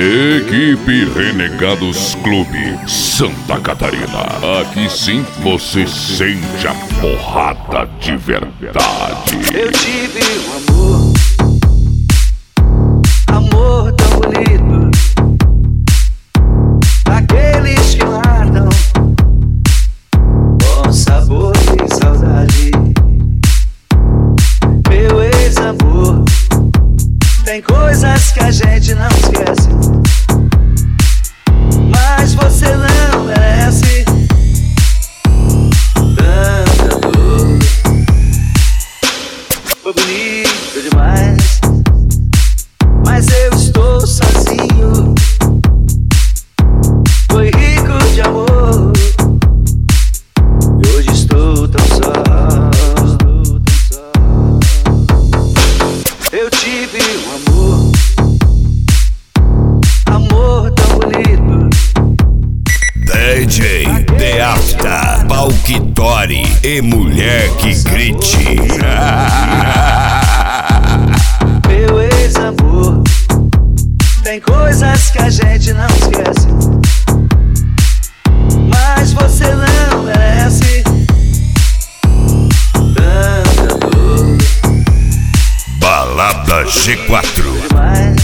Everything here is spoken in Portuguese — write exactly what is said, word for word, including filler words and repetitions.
Equipe Renegados Clube Santa Catarina. Aqui sim você sente a porrada de verdade. Eu tive um amor, amor tão bonito, aqueles que matam com sabor e saudade. Meu ex-amor, tem coisas que a gente não esquece, mas você não merece tanta dor. Foi bonito demais, mas eu estou sozinho. Foi rico de amor e hoje estou tão só. Eu tive um amor, amor tão bonito. D J The Afta, Palquitori e mulher que grite. Meu ex-amor, tem coisas que a gente não esquece, mas você não merece tanta dor. Balada G quatro. Demais.